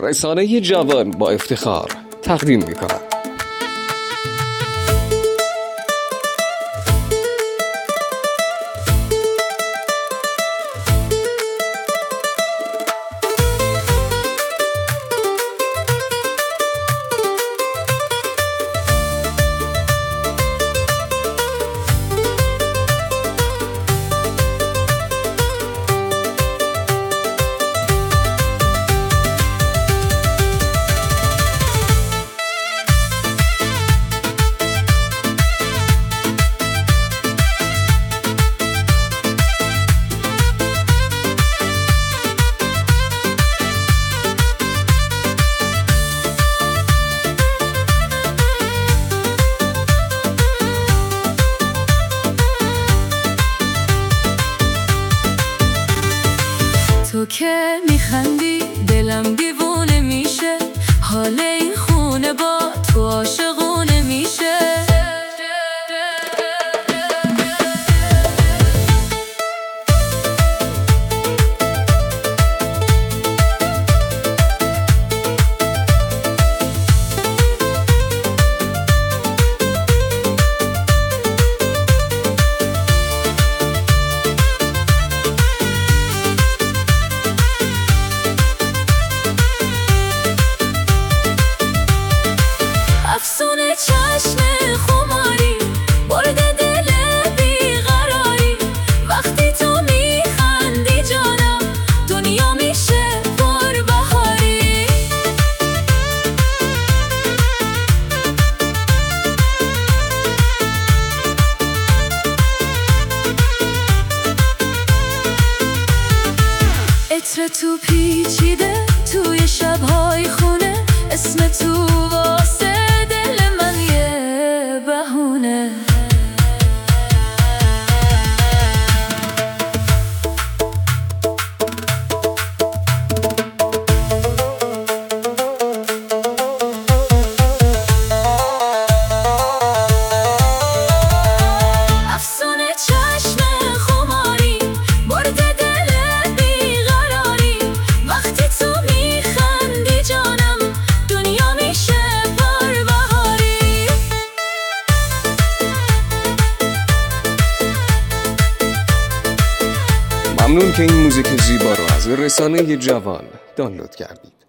رسانه جوان با افتخار تقدیم می‌کند. تو که میخندی دلم دیوونه میشه، حال این خونه با تو عاشقونه میشه. افسونه چشم خماری برده دل بیقراری، وقتی تو میخندی جانم دنیا میشه پر بهاری. عطر تو پیچیده توی شبهای خونه، اسم تو واسه ممنون که این موزیک زیبا رو از رسانه جوان دانلود کردید.